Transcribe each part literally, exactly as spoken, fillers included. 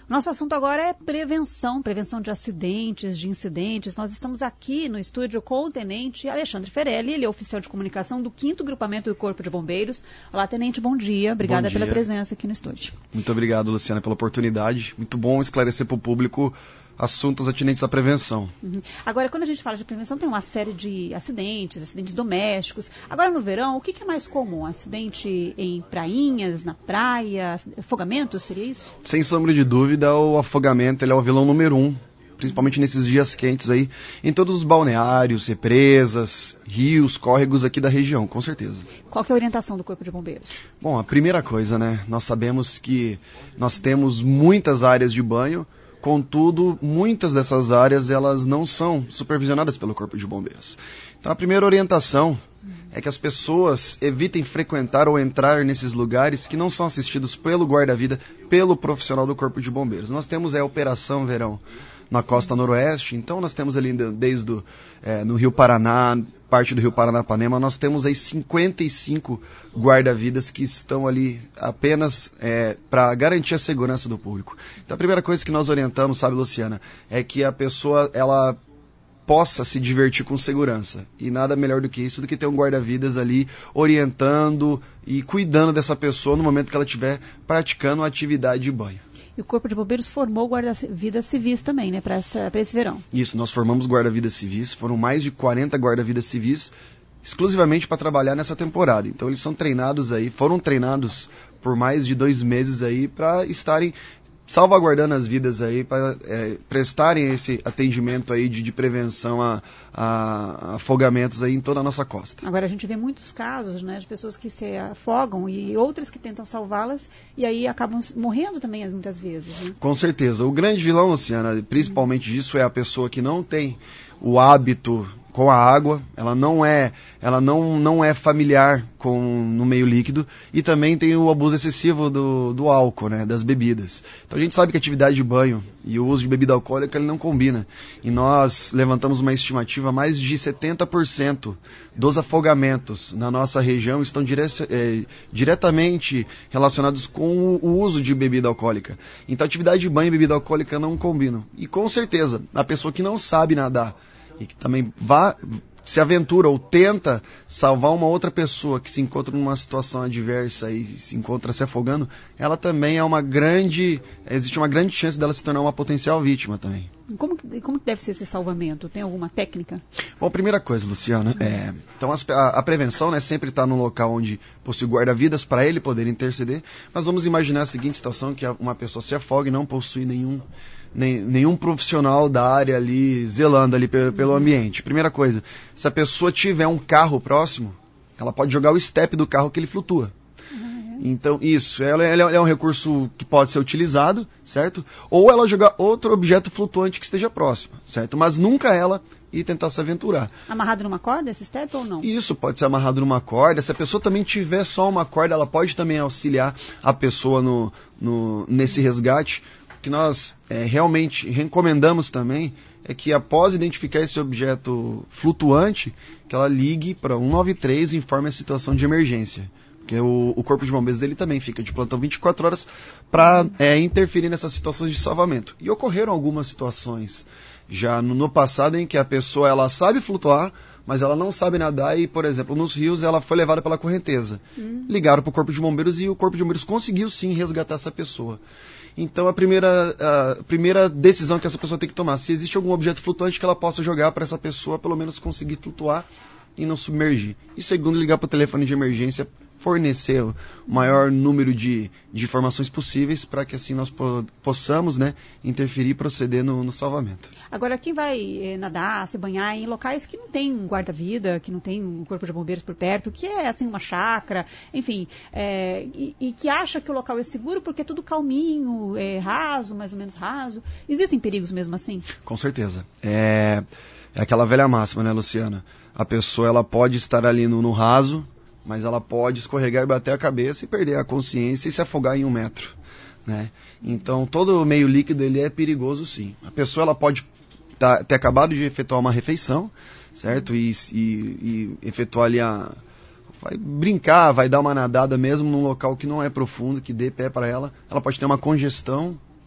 Nosso assunto agora é prevenção, prevenção de acidentes, de incidentes. Nós estamos aqui no estúdio com o Tenente Alexandre Ferelli, ele é oficial de comunicação do quinto Grupamento do Corpo de Bombeiros. Olá, Tenente, bom dia. Obrigada bom dia. Pela presença aqui no estúdio. Muito obrigado, Luciana, pela oportunidade. Muito bom esclarecer para o público assuntos atinentes à prevenção. Uhum. Agora, quando a gente fala de prevenção, tem uma série de acidentes, acidentes domésticos. Agora, no verão, o que, que é mais comum? Acidente em prainhas, na praia, afogamento, seria isso? Sem sombra de dúvida, o afogamento ele é o vilão número um, principalmente nesses dias quentes aí, em todos os balneários, represas, rios, córregos aqui da região, com certeza. Qual que é a orientação do Corpo de Bombeiros? Bom, a primeira coisa, né, nós sabemos que nós temos muitas áreas de banho. Contudo, muitas dessas áreas elas não são supervisionadas pelo Corpo de Bombeiros. Então, a primeira orientação é que as pessoas evitem frequentar ou entrar nesses lugares que não são assistidos pelo guarda-vida, pelo profissional do Corpo de Bombeiros. Nós temos a Operação Verão na costa noroeste, então nós temos ali desde o, é, no Rio Paraná, parte do Rio Paranapanema, nós temos aí cinquenta e cinco guarda-vidas que estão ali apenas é, para garantir a segurança do público. Então a primeira coisa que nós orientamos, sabe, Luciana, é que a pessoa ela possa se divertir com segurança. E nada melhor do que isso, do que ter um guarda-vidas ali orientando e cuidando dessa pessoa no momento que ela estiver praticando uma atividade de banho. E o Corpo de Bombeiros formou guarda-vidas civis também, né, para esse verão. Isso, nós formamos guarda-vidas civis, foram mais de quarenta guarda-vidas civis, exclusivamente para trabalhar nessa temporada. Então eles são treinados aí, foram treinados por mais de dois meses aí para estarem salvaguardando as vidas aí, para é, prestarem esse atendimento aí de, de prevenção a, a, a afogamentos aí em toda a nossa costa. Agora a gente vê muitos casos, né, de pessoas que se afogam e outras que tentam salvá-las e aí acabam morrendo também muitas vezes, né? Com certeza. O grande vilão, Luciana, principalmente hum. disso, é a pessoa que não tem o hábito com a água, ela não é, ela não, não é familiar com, no meio líquido, e também tem o abuso excessivo do, do álcool, né, das bebidas. Então a gente sabe que a atividade de banho e o uso de bebida alcoólica ele não combina. E nós levantamos uma estimativa, mais de setenta por cento dos afogamentos na nossa região estão dire, é, diretamente relacionados com o, o uso de bebida alcoólica. Então a atividade de banho e bebida alcoólica não combinam. E com certeza, a pessoa que não sabe nadar e que também vá, se aventura ou tenta salvar uma outra pessoa que se encontra numa situação adversa e se encontra se afogando, ela também é uma grande, existe uma grande chance dela se tornar uma potencial vítima também. Como, como deve ser esse salvamento? Tem alguma técnica? Bom, primeira coisa, Luciana, é, então as, a, a prevenção, né, sempre está num local onde possui guarda-vidas para ele poder interceder, mas vamos imaginar a seguinte situação, que uma pessoa se afoga e não possui nenhum Nem, nenhum profissional da área ali zelando ali pelo, pelo ambiente. Primeira coisa, se a pessoa tiver um carro próximo, ela pode jogar o step do carro que ele flutua. Então, isso, ela, ela é um recurso que pode ser utilizado, certo? Ou ela jogar outro objeto flutuante que esteja próximo, certo? Mas nunca ela ir tentar se aventurar. Amarrado numa corda, esse step, ou não? Isso, pode ser amarrado numa corda. Se a pessoa também tiver só uma corda, ela pode também auxiliar a pessoa no, no, nesse resgate. O que nós é, realmente recomendamos também é que após identificar esse objeto flutuante, que ela ligue para um nove três e informe a situação de emergência. Porque o, o Corpo de Bombeiros dele também fica de plantão vinte e quatro horas para é, interferir nessas situações de salvamento. E ocorreram algumas situações já no, no passado em que a pessoa ela sabe flutuar, mas ela não sabe nadar e, por exemplo, nos rios ela foi levada pela correnteza. Hum. Ligaram para o Corpo de Bombeiros e o Corpo de Bombeiros conseguiu sim resgatar essa pessoa. Então a primeira, a primeira decisão que essa pessoa tem que tomar, se existe algum objeto flutuante que ela possa jogar para essa pessoa pelo menos conseguir flutuar e não submergir. E segundo, ligar para o telefone de emergência, fornecer o maior número de, de informações possíveis para que assim nós po possamos, né, interferir e proceder no, no salvamento. Agora, quem vai eh, nadar, se banhar em locais que não tem um guarda-vida, que não tem um corpo de bombeiros por perto, que é assim uma chácara, enfim, é, e, e que acha que o local é seguro porque é tudo calminho, é raso, mais ou menos raso. Existem perigos mesmo assim? Com certeza. É, é aquela velha máxima, né, Luciana? A pessoa ela pode estar ali no, no raso, mas ela pode escorregar e bater a cabeça e perder a consciência e se afogar em um metro, né? Então, todo o meio líquido ele é perigoso, sim. A pessoa ela pode tá, ter acabado de efetuar uma refeição, certo? E, e, e efetuar ali a... vai brincar, vai dar uma nadada mesmo num local que não é profundo, que dê pé para ela. Ela pode ter uma congestão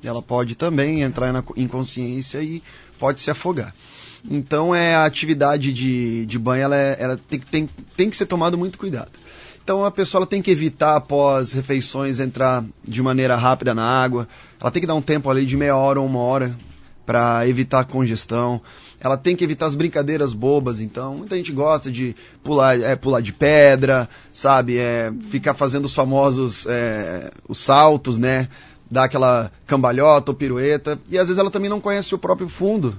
ela pode também entrar na inconsciência e pode se afogar. Então, é, a atividade de, de banho ela, é, ela tem, tem, tem que ser tomado muito cuidado. Então, a pessoa ela tem que evitar, após refeições, entrar de maneira rápida na água. Ela tem que dar um tempo ali de meia hora ou uma hora para evitar a congestão. Ela tem que evitar as brincadeiras bobas. Então, muita gente gosta de pular, é, pular de pedra, sabe? É, ficar fazendo os famosos é, os saltos, né? Dar aquela cambalhota ou pirueta. E às vezes ela também não conhece o próprio fundo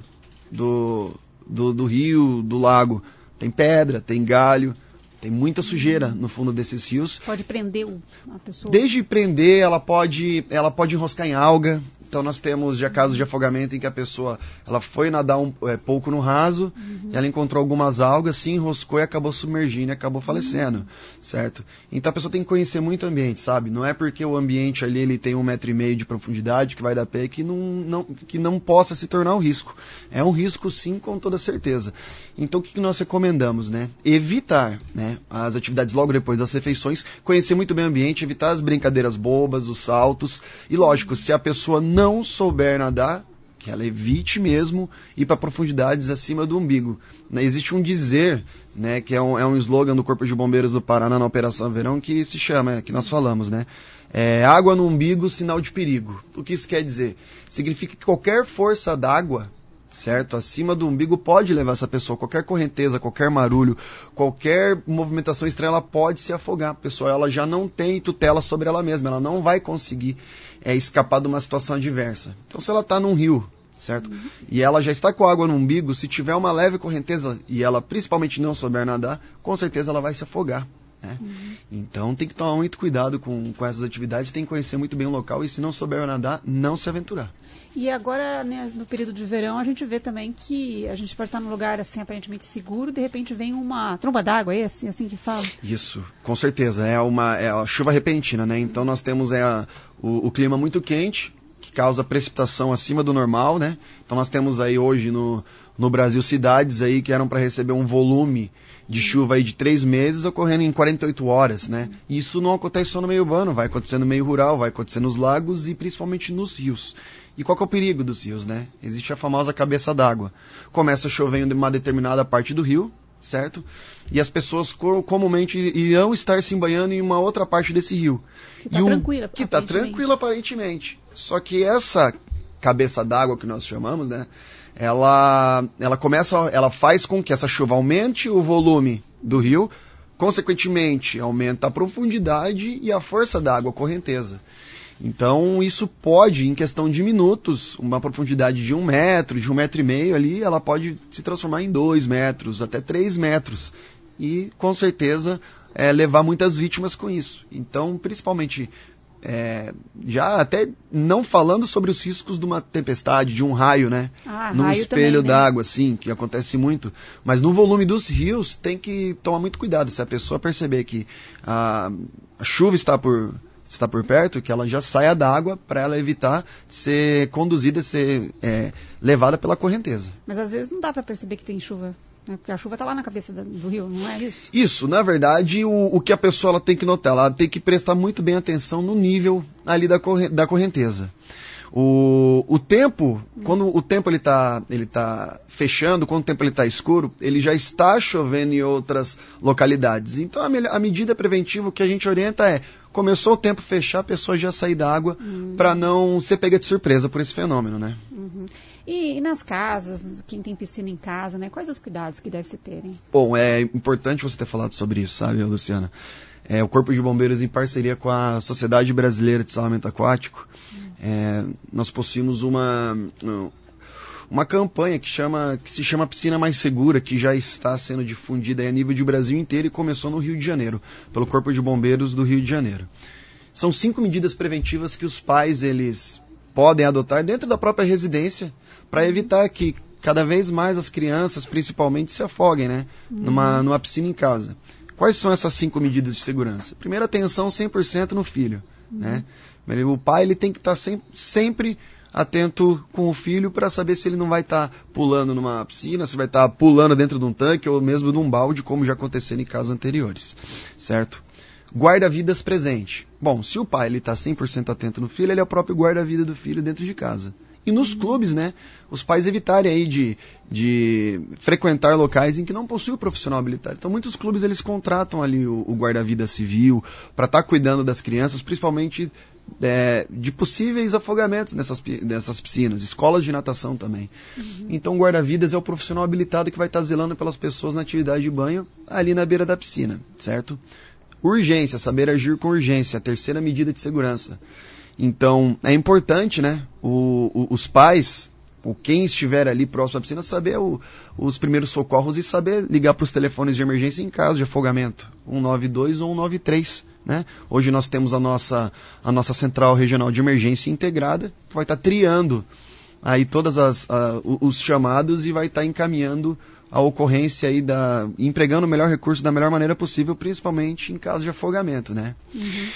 do, do, do rio, do lago. Tem pedra, tem galho. Tem muita sujeira no fundo desses rios. Pode prender a pessoa? Desde prender, ela pode, ela pode enroscar em alga. Então nós temos já casos de afogamento em que a pessoa ela foi nadar um é, pouco no raso, uhum. ela encontrou algumas algas, se enroscou e acabou submergindo e acabou falecendo, uhum. certo? Então a pessoa tem que conhecer muito o ambiente, sabe? Não é porque o ambiente ali ele tem um metro e meio de profundidade que vai dar pé que não, não, que não possa se tornar um risco. É um risco sim, com toda certeza. Então o que nós recomendamos, né? Evitar, né, as atividades logo depois das refeições, conhecer muito bem o ambiente, evitar as brincadeiras bobas, os saltos, e lógico, se a pessoa não não souber nadar, que ela evite mesmo ir para profundidades acima do umbigo. Né, existe um dizer, né, que é um, é um slogan do Corpo de Bombeiros do Paraná na Operação Verão, que se chama, que nós falamos, né? É, água no umbigo, sinal de perigo. O que isso quer dizer? Significa que qualquer força d'água, certo, acima do umbigo pode levar essa pessoa, qualquer correnteza, qualquer marulho, qualquer movimentação estranha, ela pode se afogar. A pessoa ela já não tem tutela sobre ela mesma, ela não vai conseguir é, escapar de uma situação adversa. Então, se ela está num rio, certo, uhum. e ela já está com água no umbigo, se tiver uma leve correnteza e ela principalmente não souber nadar, com certeza ela vai se afogar. Né? Uhum. Então, tem que tomar muito cuidado com, com essas atividades, tem que conhecer muito bem o local e se não souber nadar, não se aventurar. E agora, né, no período de verão, a gente vê também que a gente pode estar num lugar assim aparentemente seguro, de repente vem uma tromba d'água, é assim, assim que fala? Isso, com certeza. É uma é a chuva repentina, né? Então nós temos é, a, o, o clima muito quente, que causa precipitação acima do normal, né? Então nós temos aí hoje no, no Brasil cidades aí que eram para receber um volume de chuva aí de três meses ocorrendo em quarenta e oito horas, né? E isso não acontece só no meio urbano, vai acontecer no meio rural, vai acontecer nos lagos e principalmente nos rios. E qual que é o perigo dos rios, né? Existe a famosa cabeça d'água. Começa a chover em uma determinada parte do rio, certo? E as pessoas co- comumente irão estar se banhando em uma outra parte desse rio. Que está um, tranquila, Que está tranquila aparentemente. Só que essa cabeça d'água que nós chamamos, né? Ela, ela começa, ela faz com que essa chuva aumente o volume do rio, consequentemente aumenta a profundidade e a força da água, a correnteza. Então isso pode, em questão de minutos, uma profundidade de um metro, de um metro e meio ali, ela pode se transformar em dois metros, até três metros. E com certeza é, levar muitas vítimas com isso. Então, principalmente, é, já até não falando sobre os riscos de uma tempestade, de um raio, né? Ah, num raio espelho também, né? d'água, sim, que acontece muito. Mas no volume dos rios tem que tomar muito cuidado. Se a pessoa perceber que a, a chuva está por... está por perto, que ela já saia da água para ela evitar de ser conduzida, ser é, levada pela correnteza. Mas às vezes não dá para perceber que tem chuva, né? Porque a chuva está lá na cabeça da, do rio, não é isso? Isso, na verdade, o, o que a pessoa ela tem que notar, ela tem que prestar muito bem atenção no nível ali da, corre, da correnteza. O, o tempo, hum. quando o tempo ele está ele tá fechando, quando o tempo ele está escuro, ele já está chovendo em outras localidades. Então a, me, a medida preventiva que a gente orienta é, começou o tempo fechar, a pessoa já sair da água hum. para não ser pega de surpresa por esse fenômeno, né? Uhum. E, e nas casas, quem tem piscina em casa, né? Quais os cuidados que deve se terem? Bom, é importante você ter falado sobre isso, sabe, Luciana? É, o Corpo de Bombeiros, em parceria com a Sociedade Brasileira de Salvamento Aquático, hum. é, nós possuímos uma, uma campanha que, chama, que se chama Piscina Mais Segura, que já está sendo difundida a nível de Brasil inteiro e começou no Rio de Janeiro, pelo Corpo de Bombeiros do Rio de Janeiro. São cinco medidas preventivas que os pais eles podem adotar dentro da própria residência para evitar que cada vez mais as crianças, principalmente, se afoguem, né, hum. numa, numa piscina em casa. Quais são essas cinco medidas de segurança? Primeiro, atenção cem por cento no filho. Uhum. Né? O pai ele tem que estar sempre, sempre atento com o filho para saber se ele não vai estar tá pulando numa piscina, se vai estar tá pulando dentro de um tanque ou mesmo de um balde, como já aconteceu em casos anteriores. Certo? guarda-vidas presente. Bom, se o pai está cem por cento atento no filho, ele é o próprio guarda-vida do filho dentro de casa. E nos clubes, né, os pais evitarem aí de, de frequentar locais em que não possui o profissional habilitado. Então, muitos clubes, eles contratam ali o, o guarda-vida civil para estar tá cuidando das crianças, principalmente é, de possíveis afogamentos nessas, nessas piscinas, escolas de natação também. Uhum. Então, o guarda-vidas é o profissional habilitado que vai estar tá zelando pelas pessoas na atividade de banho ali na beira da piscina, certo? Urgência, saber agir com urgência, a terceira medida de segurança. Então, é importante, né, o, o, os pais, ou quem estiver ali próximo à piscina, saber o, os primeiros socorros e saber ligar para os telefones de emergência em caso de afogamento, um nove dois ou um nove três. Né? Hoje nós temos a nossa, a nossa central regional de emergência integrada, que vai estar tá triando aí todas as, a, os chamados e vai estar tá encaminhando a ocorrência aí da, empregando o melhor recurso da melhor maneira possível, principalmente em caso de afogamento, né? Uhum.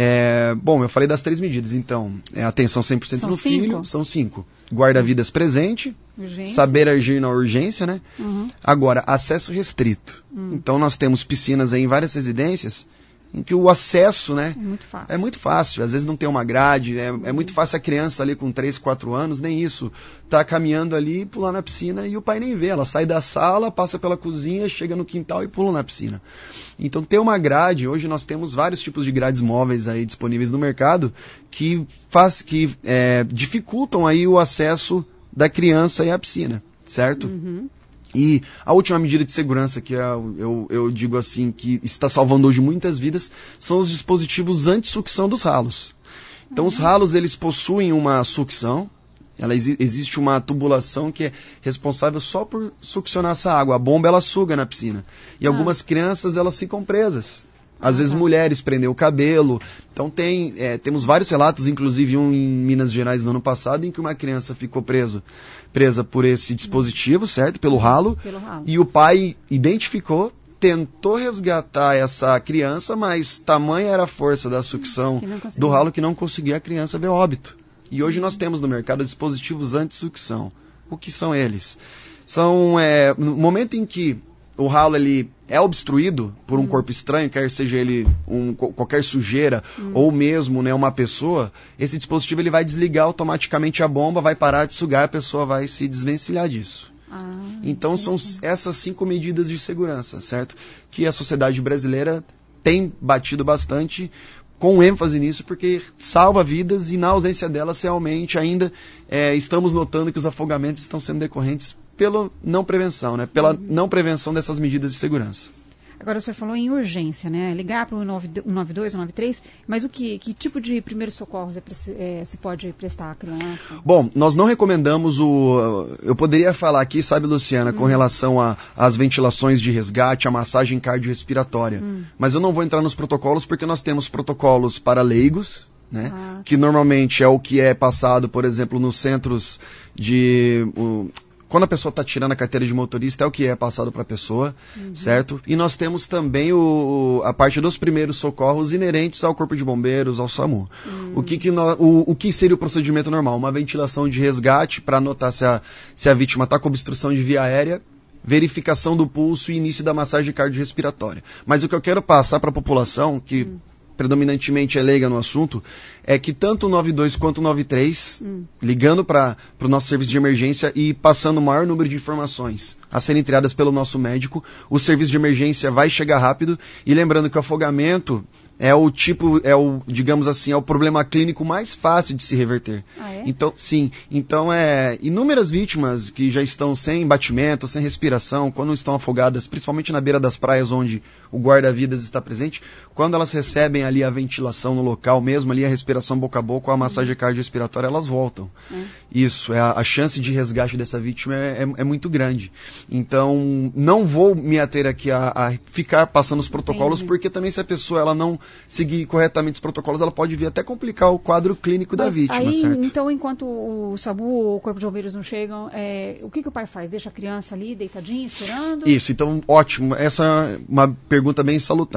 É, bom, eu falei das três medidas, então, é atenção cem por cento no cinco. filho, são cinco. Guarda-vidas presente, urgência. Saber agir na urgência, né? Uhum. Agora, acesso restrito. Uhum. Então, nós temos piscinas aí em várias residências, em que o acesso, né, é muito fácil. É muito fácil. Às vezes não tem uma grade, é, uhum. é muito fácil a criança ali com três, quatro anos, nem isso, tá caminhando ali, pular na piscina e o pai nem vê. Ela sai da sala, passa pela cozinha, chega no quintal e pula na piscina. Então ter uma grade, hoje nós temos vários tipos de grades móveis aí disponíveis no mercado que, faz, que é, dificultam aí o acesso da criança e à piscina, certo? Uhum. E a última medida de segurança que eu, eu, eu digo assim, que está salvando hoje muitas vidas, são os dispositivos anti-sucção dos ralos. Então, uhum. os ralos, eles possuem uma sucção, ela, existe uma tubulação que é responsável só por succionar essa água. A bomba, ela suga na piscina. E ah. algumas crianças, elas ficam presas. Às ah, vezes, tá. mulheres prendem o cabelo. Então, tem, é, temos vários relatos, inclusive um em Minas Gerais no ano passado, em que uma criança ficou preso. presa por esse dispositivo, certo? Pelo ralo, Pelo ralo. E o pai identificou, tentou resgatar essa criança, mas tamanha era a força da sucção do ralo que não conseguia a criança ver óbito. E hoje nós temos no mercado dispositivos anti-sucção. O que são eles? São, é, no momento em que o ralo ele é obstruído por um hum. corpo estranho, quer seja ele um, qualquer sujeira hum. ou mesmo, né, uma pessoa, esse dispositivo ele vai desligar automaticamente a bomba, vai parar de sugar, a pessoa vai se desvencilhar disso. Ah, então são essas cinco medidas de segurança, certo? Que a sociedade brasileira tem batido bastante, com ênfase nisso, porque salva vidas e na ausência delas realmente ainda é, estamos notando que os afogamentos estão sendo decorrentes pela não prevenção, né? Pela uhum. não prevenção dessas medidas de segurança. Agora, o senhor falou em urgência, né? Ligar para o um nove dois, um nove três, mas o que, que tipo de primeiros socorros é, é, se pode prestar à criança? Bom, nós não recomendamos o... Eu poderia falar aqui, sabe, Luciana, hum. com relação às ventilações de resgate, a massagem cardiorrespiratória, hum. mas eu não vou entrar nos protocolos porque nós temos protocolos para leigos, né? Ah, que normalmente é o que é passado, por exemplo, nos centros de... O, quando a pessoa está tirando a carteira de motorista, é o que é passado para a pessoa, uhum. certo? E nós temos também o, a parte dos primeiros socorros inerentes ao Corpo de Bombeiros, ao SAMU. Uhum. O, que, que no, o, o que seria o procedimento normal? Uma ventilação de resgate para notar se a, se a vítima está com obstrução de via aérea, verificação do pulso e início da massagem cardiorrespiratória. Mas o que eu quero passar para a população, que... Uhum. predominantemente é leiga no assunto, é que tanto o nove dois quanto o nove três, hum. ligando para o nosso serviço de emergência e passando o maior número de informações a serem triadas pelo nosso médico, o serviço de emergência vai chegar rápido. E lembrando que o afogamento é o tipo, é o, digamos assim, é o problema clínico mais fácil de se reverter. Ah, é? Então, sim. Então, é, inúmeras vítimas que já estão sem batimento, sem respiração, quando estão afogadas, principalmente na beira das praias onde o guarda-vidas está presente, quando elas recebem ali a ventilação no local mesmo, ali a respiração boca a boca, a massagem cardiorrespiratória, elas voltam. É. Isso, é a, a chance de resgate dessa vítima é, é, é muito grande. Então, não vou me ater aqui a, a ficar passando os protocolos, Entendi. porque também se a pessoa ela não seguir corretamente os protocolos, ela pode vir até complicar o quadro clínico Mas da vítima, aí, certo? Então, enquanto o SAMU ou o Corpo de Bombeiros não chegam, é, o que, que o pai faz? Deixa a criança ali, deitadinha, esperando? Isso, então, ótimo. Essa é uma pergunta bem salutar.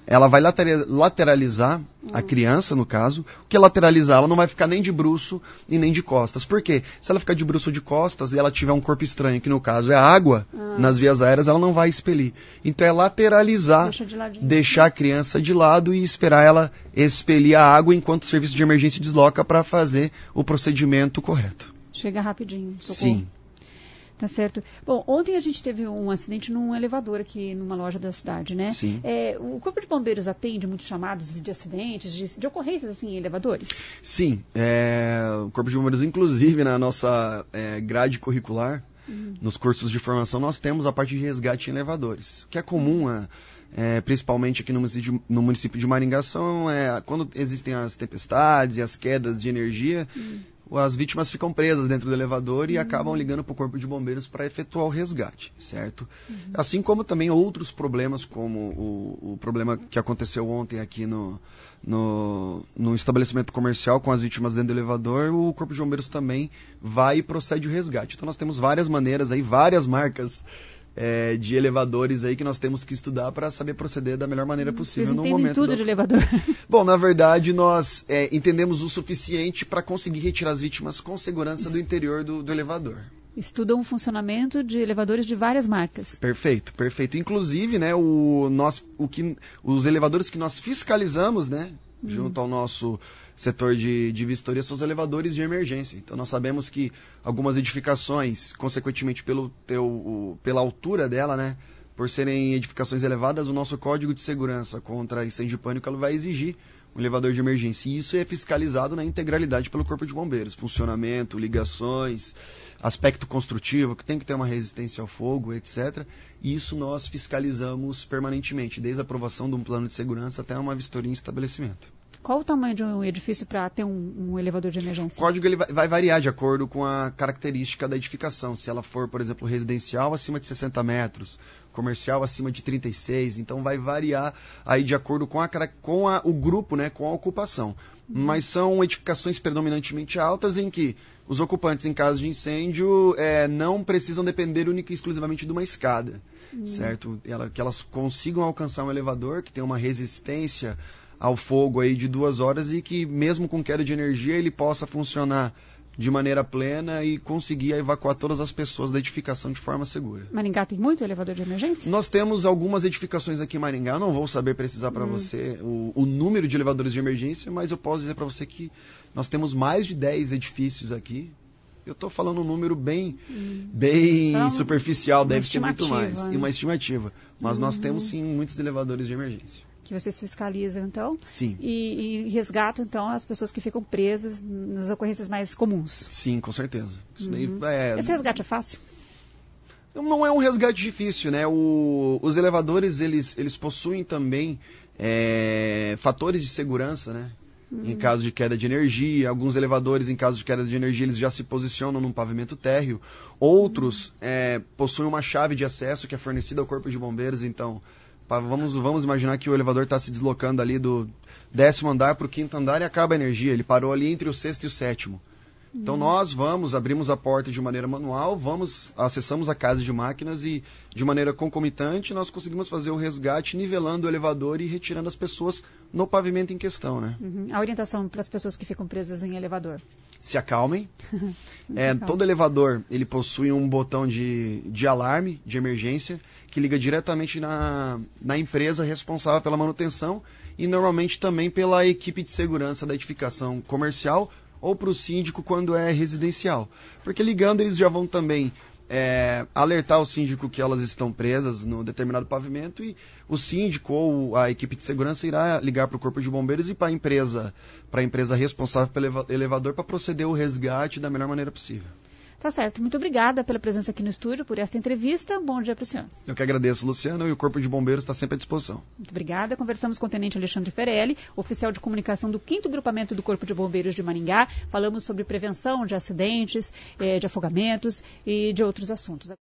ela vai lateralizar a criança, no caso. O que é lateralizar? Ela não vai ficar nem de bruço e nem de costas. Por quê? Se ela ficar de bruço ou de costas e ela tiver um corpo estranho, que no caso é a água, ah. nas vias aéreas, ela não vai expelir. Então é lateralizar, Deixa de deixar a criança de lado e esperar ela expelir a água enquanto o serviço de emergência desloca para fazer o procedimento correto. Chega rapidinho, socorro. Sim. Tá certo. Bom, ontem a gente teve um acidente num elevador aqui numa loja da cidade, né? Sim. É, o Corpo de Bombeiros atende muitos chamados de acidentes, de, de ocorrências assim em elevadores? Sim. É, o Corpo de Bombeiros, inclusive, na nossa é, grade curricular, uhum. nos cursos de formação, nós temos a parte de resgate em elevadores, o que é comum, é, é, principalmente aqui no município, no município de Maringá, são, é, quando existem as tempestades e as quedas de energia, uhum. as vítimas ficam presas dentro do elevador e uhum. acabam ligando para o Corpo de Bombeiros para efetuar o resgate, certo? Uhum. Assim como também outros problemas, como o, o problema que aconteceu ontem aqui no, no, no estabelecimento comercial com as vítimas dentro do elevador, o Corpo de Bombeiros também vai e procede o resgate. Então nós temos várias maneiras aí, várias marcas É, de elevadores aí que nós temos que estudar para saber proceder da melhor maneira possível. Vocês no momento tudo do... de elevador? Bom, na verdade, nós é, entendemos o suficiente para conseguir retirar as vítimas com segurança do interior do, do elevador. Estudam o funcionamento de elevadores de várias marcas. Perfeito, perfeito. Inclusive, né, o, nós, o que, os elevadores que nós fiscalizamos, né, hum. junto ao nosso setor de, de vistoria, são os elevadores de emergência. Então nós sabemos que algumas edificações, consequentemente pelo teu, o, pela altura dela, né, por serem edificações elevadas, o nosso código de segurança contra incêndio e pânico ela vai exigir um elevador de emergência. E isso é fiscalizado na integralidade pelo Corpo de Bombeiros. Funcionamento, ligações, aspecto construtivo, que tem que ter uma resistência ao fogo, etcétera. E isso nós fiscalizamos permanentemente, desde a aprovação de um plano de segurança até uma vistoria em estabelecimento. Qual o tamanho de um edifício para ter um, um elevador de emergência? O código ele vai, vai variar de acordo com a característica da edificação. Se ela for, por exemplo, residencial, acima de sessenta metros, comercial acima de trinta e seis, então vai variar aí de acordo com, a, com a, o grupo, né, com a ocupação. Uhum. Mas são edificações predominantemente altas em que os ocupantes, em caso de incêndio, é, não precisam depender única e exclusivamente de uma escada, uhum. certo? Ela, que elas consigam alcançar um elevador que tem uma resistência ao fogo aí de duas horas e que mesmo com queda de energia ele possa funcionar de maneira plena e conseguir evacuar todas as pessoas da edificação de forma segura. Maringá tem muito elevador de emergência? Nós temos algumas edificações aqui em Maringá, não vou saber precisar para hum. você o, o número de elevadores de emergência, mas eu posso dizer para você que nós temos mais de dez edifícios aqui. Eu estou falando um número bem, hum. bem então, superficial, deve ser muito mais, né? E uma estimativa. Mas hum. nós temos sim muitos elevadores de emergência. Que vocês fiscalizam, então, Sim. E, e resgatam, então, as pessoas que ficam presas nas ocorrências mais comuns. Sim, com certeza. Isso uhum. daí é... Esse resgate é fácil? Não é um resgate difícil, né? O, os elevadores, eles, eles possuem também é, fatores de segurança, né? Uhum. Em caso de queda de energia. Alguns elevadores, em caso de queda de energia, eles já se posicionam num pavimento térreo. Outros uhum. é, possuem uma chave de acesso que é fornecida ao Corpo de Bombeiros, então... Vamos, vamos imaginar que o elevador está se deslocando ali do décimo andar para o quinto andar e acaba a energia. Ele parou ali entre o sexto e o sétimo. Então uhum. nós vamos, abrimos a porta de maneira manual, vamos, acessamos a casa de máquinas e de maneira concomitante nós conseguimos fazer o resgate nivelando o elevador e retirando as pessoas no pavimento em questão, né? Uhum. A orientação para as pessoas que ficam presas em elevador? Se acalmem. é, todo elevador ele possui um botão de, de alarme, de emergência, que liga diretamente na, na empresa responsável pela manutenção e normalmente também pela equipe de segurança da edificação comercial ou para o síndico quando é residencial. Porque ligando eles já vão também é, alertar o síndico que elas estão presas no determinado pavimento e o síndico ou a equipe de segurança irá ligar para o Corpo de Bombeiros e para a empresa, para a empresa responsável pelo elevador para proceder ao resgate da melhor maneira possível. Tá certo. Muito obrigada pela presença aqui no estúdio, por esta entrevista. Bom dia para o senhor. Eu que agradeço, Luciano, e o Corpo de Bombeiros está sempre à disposição. Muito obrigada. Conversamos com o Tenente Alexandre Ferelli, oficial de comunicação do quinto Grupamento do Corpo de Bombeiros de Maringá. Falamos sobre prevenção de acidentes, de afogamentos e de outros assuntos.